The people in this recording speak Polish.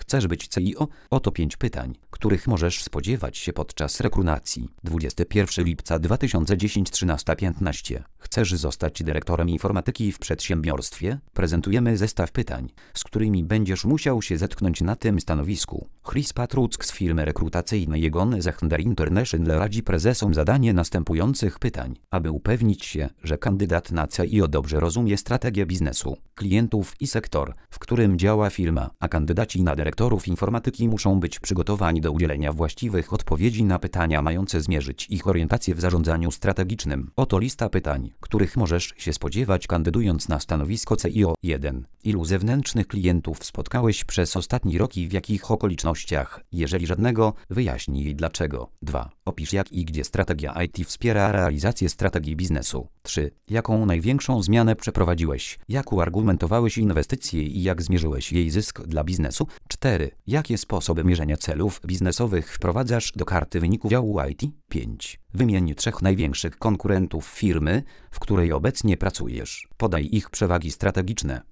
chcesz być CIO? Oto 5 pytań, których możesz spodziewać się podczas rekrutacji. 21 lipca 2010 13:15. Chcesz zostać dyrektorem informatyki w przedsiębiorstwie? Prezentujemy zestaw pytań, z którymi będziesz musiał się zetknąć na tym stanowisku. Chris Patruck z firmy rekrutacyjnej Egon Zehnder International radzi prezesom zadanie następujących pytań, aby upewnić się, że kandydat na CIO dobrze rozumie strategię biznesu, klientów i sektor, w którym działa firma, a kandydaci na dyrektorów informatyki muszą być przygotowani do udzielenia właściwych odpowiedzi na pytania mające zmierzyć ich orientację w zarządzaniu strategicznym. Oto lista pytań, których możesz się spodziewać kandydując na stanowisko CIO. 1. Ilu zewnętrznych klientów spotkałeś przez ostatni rok i w jakich okolicznościach? Jeżeli żadnego, wyjaśnij dlaczego. 2. Opisz jak i gdzie strategia IT wspiera realizację strategii biznesu. 3. Jaką największą zmianę przeprowadziłeś? Jak uargumentowałeś inwestycje i jak zmierzyłeś jej zysk dla biznesu? 4. Jakie sposoby mierzenia celów biznesowych wprowadzasz do karty wyników działu IT? 5. Wymień 3 największych konkurentów firmy, w której obecnie pracujesz. Podaj ich przewagi strategiczne.